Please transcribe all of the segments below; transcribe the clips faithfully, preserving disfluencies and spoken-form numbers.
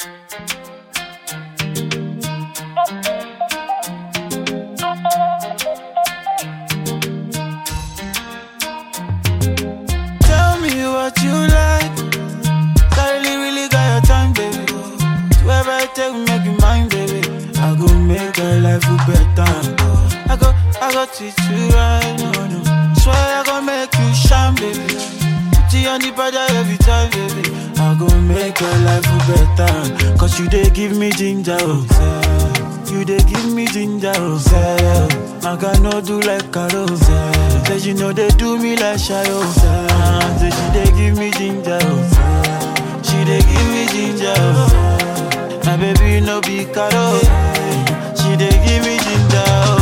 Tell me what you like. I really, really got your time, baby. Whoever I take, make you mine, baby. I go make your life better. I go, I go treat you right, no, no. Swear I go make you shine, baby. Put you on the border every time, baby. I go make your life better. Cause you dey give me ginger, oh, say. You dey give me ginger, oh, say. I can no do like Carol, say. Say you know they do me like shy, oh, say. Say she dey give me ginger, oh, say. She dey give me ginger, oh, say. My baby no be Carol. She dey give me ginger, oh.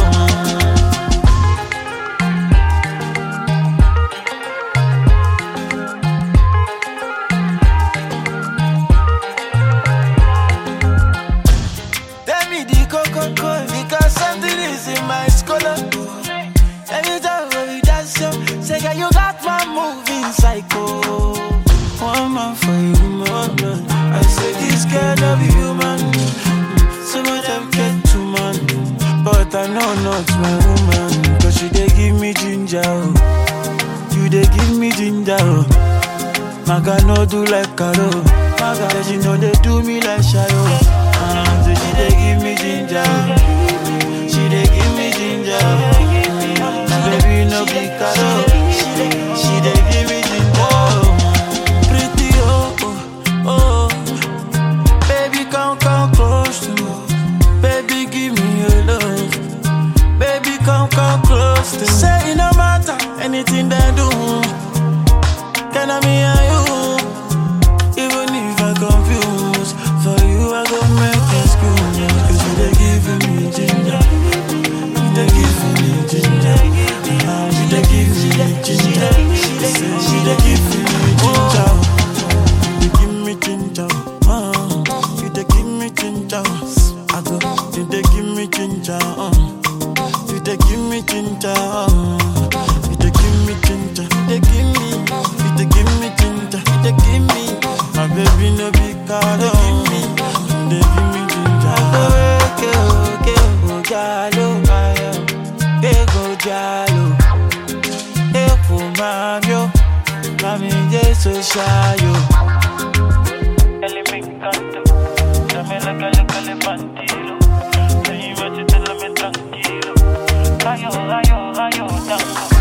Tell me the cocoa cold because something is in my scholar. Anytime when we dance, yo, say girl you got my moving psycho. One man for you, man. I say this girl no be human. Some of them get too man, but I know not my woman. Cause she dey give me ginger, oh. You dey give me ginger, oh. Maga no do like Carol. Maga say she know they do me like shy, oh. Uh, so she dey give me ginger, oh. She dey give me ginger, oh. My baby no be Carol. She dey, she dey give me ginger, oh. Pretty, oh, oh, oh. Baby come, come close to me. Baby give me your love. Baby come, come close to me. Say it no matter anything they do. Can I me and you? Even if I confuse, for you I go make excuse. Cause you they giving me ginger. You they giving me ginger. Ah, you they giving me ginger. She they giving me ginger. You give me ginger. Ah, you they give me ginger. I go, you they give me ginger. Ah, you they give me ginger. Ah, you they give me ginger. You they give me. You they give me ginger. You they give me. My baby no be card. You give me. You they give me ginger. Okay, okay, go jalo, ayo. Hey, go jalo. Hey, for mamio, mami jeso shayo. Ele me encanta, dame la calle calefantilo. Ahí me tranquilo. Rayo, rayo, rayo, tango.